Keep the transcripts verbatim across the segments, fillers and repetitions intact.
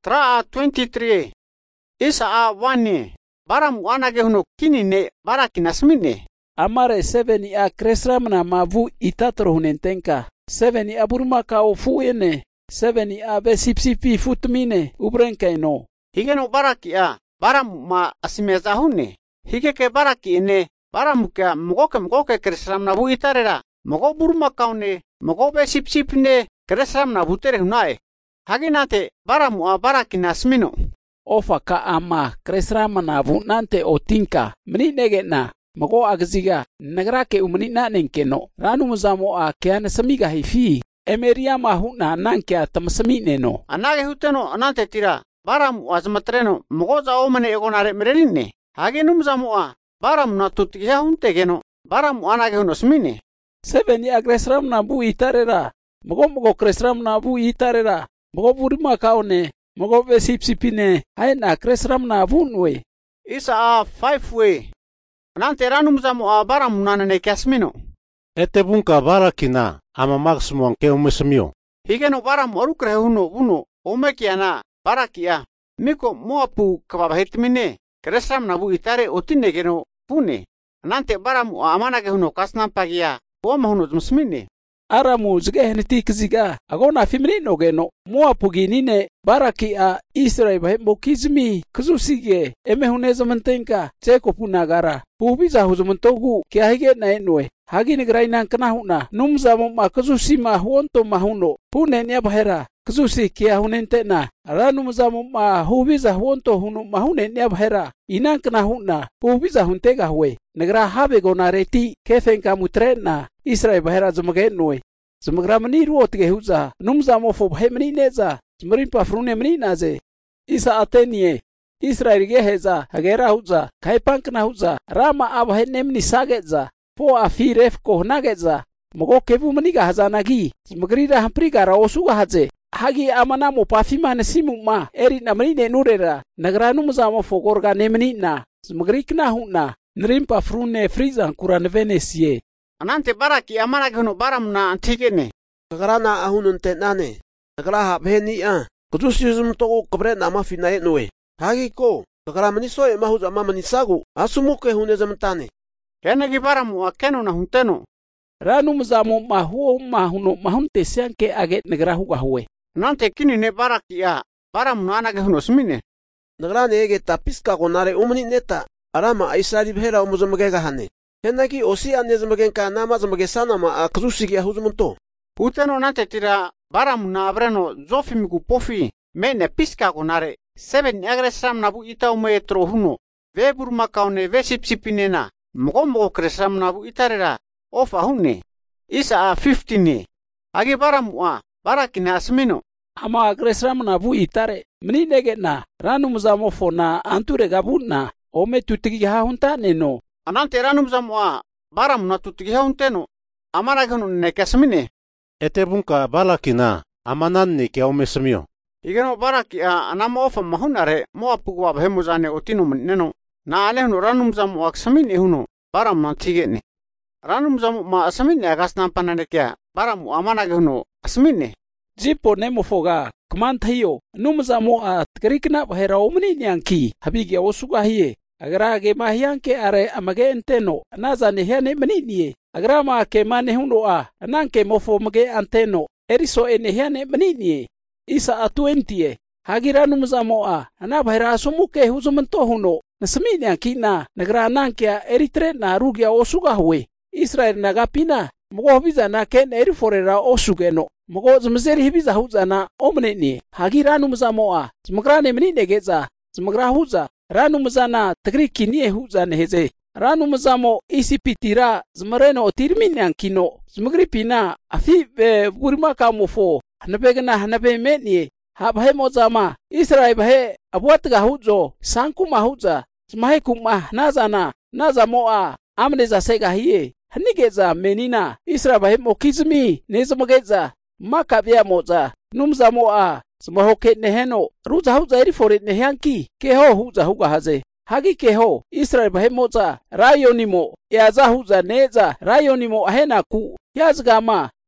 Tra twenty-three. Isa a wani. Baram wanage huno kini ne baraki nasmine. Amare seveni a kresramna mavu itatro hunentenka. Seveni a burma ka ofu ene. Seveni a besipsipi futmine ubrenkaino. Hige no baraki a baram ma asimeza hune. Hige ke baraki ene baram ka mogoke mogoke kresramna bu itarera. Mogo burma kaune mogo besipsipne kresramna butere hunae. Haginate baram a baraki nasmino. Ofa ka ama kresramna bu nante otinka. Meni negena. Mago agziga nagrake umanina nenkeno ranu muzamo a kiana samiga hifi emeria mahuna nankia tamsamine no anage huteno anante tira baram azmatreno mago za omane egonare mereline hage numzamo a baram na tutya huntegeno baram anage hunosmine seveni agresram na bu itarera mago mago kresram na bu itarera mago burima kaone mago besipsipine haina kresram na bunwe isa a five way Nante ranum zamo a baram nanane kasmino. Ete bunka barakina ama maximo anke umesmio. Higeno baram orukre huno uno omekiana barakia. Miko moapu kabahitmine. Kresram nabu itare otine geno pune. Nante baram amana ke huno kasnam pagia. Oma huno zmsmine. Aramu zgehne tikziga agona fimrino geno moapu ginine barakia Israel bahembo kizmi kuzusige eme huneza mantenka cheko punagara. Pubiza huzumuntogu kia hige na enwe. Hagi negrainan kana huna. Numza moma kazusi ma huonto mahuno. Pune niya bahera. Kazusi kia hunente na. Ara numza moma hubiza huonto hunu mahune niya bahera. Inan kana huna. Pubiza huntega huwe. Negra habe gona reti kefen kamutre na. Israel bahera zumage enwe. Zumagra mani ruotige huza. Numza mofo bahe mani neza. Zumarimpa frune mani naze. Isa atenie. Israel geheza hagera huza kaipank na huza rama abhe nemni sageza po afiref ko nageza mogo kevu maniga hazanagi smagrida hampriga raosuga haze hagi amana mo pafima ne simu ma eri na manine nurera nagranu muzamo fogorga nemni na smagrikna huna nrimpa frune friza kuran venesie anante baraki amana gno baram na antigene nagrana ahunun tenane nagraha bheni a kudusizum to kobre na mafina noe Hagi ko, kakaramani soe mahu za mama nisagu, asumuke huneza mtane. Kena gibaramu akeno na hunteno. Ranu mzamo mahuo mahuno mahunte sianke age negrahu gahuwe. Nante kini ne baraki ya, baramu na anage hunosmine. Nagrane ege tapiska konare umani neta, arama aisari bhera umuzamagega hane. Henaki osi anezamagenka nama zamagesana a kazusigi ya huzumunto. Uteno nante tira baramu na abreno zofimiku pofi, mene piska konare. Seven agresam nabu ita umetro huno. Ve burma kaune ve sipsipine na. Mogo mogo kresam nabu itarera. Ofa hune. Isa a fifteen. Agi baram wa. Barakina asmino. Ama agresam nabu itare. Mni nege na. Ranu mzamo fona anture gabuna. Ome tutigi hahunta neno. Anante ranu mzamo wa. Baram na tutigi hahunteno. Amana gano nekasmine. Ete bunka balakina. Amananni ke omesmio. Igeno baraki a anama ofa mahunare moapu wa behemuzane otino neno na alehno ranum zamu aksamin ehuno baram na tigene ranum zamu ma asamin agas nampanane kya baram amana gehno asmine jipo nemo foga kman thayo num zamu a tkrikna bahera omni nyanki habige osuga hiye agra ge mahyanke are amage enteno nazane hene menini agra ma ke mane huno a nanke mofo mage anteno eriso ene hene menini Isa a twenty hagiranu mzamoa ana bahira sumuke huzumanto huno nasmini kina nagra nankia eritre na rugia osuga huwe Israel nagapina mogo biza na ken eri forera osugeno mogo zmzeri hibiza huzana omneni hagiranu mzamoa zmagrane menine geza zmagra huza ranu mzana tagriki nie huza neheze ranu mzamo isipitira zmareno otirmin kino zmagripina afi burima kamofo Hanapegana hanape meni habhe mozama Israel bahe abwat gahuzo sanku mahuza smahe kuma nazana nazamoa amneza sega hiye hanigeza menina Israel bahe mokizmi nezamageza makavya moza numzamoa smahoke neheno ruza huza eri fore nehanki keho huza huga haze hagi keho Israel bahe moza rayonimo yaza huza neza rayonimo ahena ku yazgama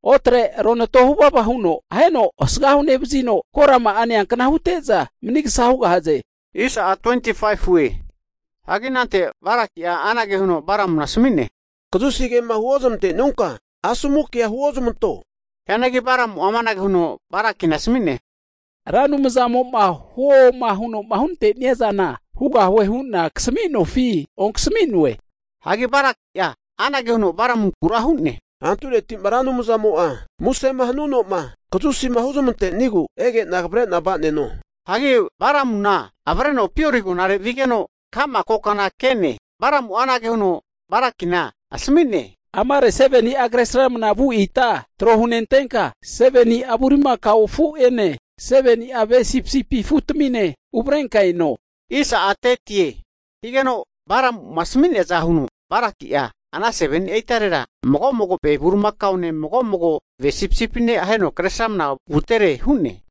Otre rona tohu baba huno, heno osgahune bzino, korama ane ang kanahuteza, minigisahuga haze. Isa a twenty-five we. Hagi nante baraki a anage huno baram nasmine. Kajusige mahuozam te nunca. Asumuki ya huozam to. Yanagi baram amanage huno baraki nasmine. Ranu mzamo ma ho ma huno mahunte niazana, huga we huna ksmino fi, on ksminwe. Hagi barak ya anage huno baram kurahune. Antule timbaranu mzamo a. Muse mahnuno ma. Kajusi mahuzam te nigu ege nagbre nabane no. Hagi baram na abreno piorigo nare vigeno kama kokana kene baram anage huno barakina asmine. Amare seveni agresram na bu ita, trohunentenka, seveni aburima kaufu ene, seveni ave sipsipi futmine, ubrenka ino. Isa atetie, higeno baram masmine zahunu, barakia, ana seveni eitarera, mogo mogo pe burumakaune mogo mogo ve sipsipine aheno kresam na butere hune.